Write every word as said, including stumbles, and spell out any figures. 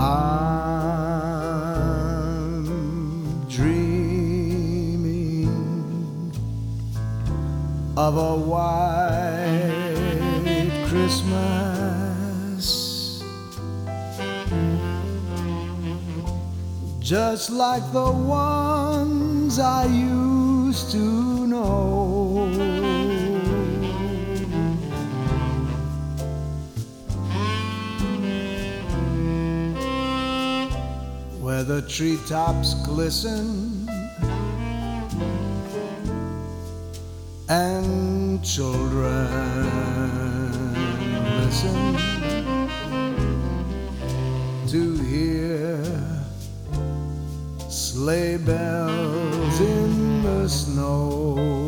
I'm dreaming of a white Christmas, just like the ones I used to know, where the treetops glisten and children listen to hear sleigh bells in the snow.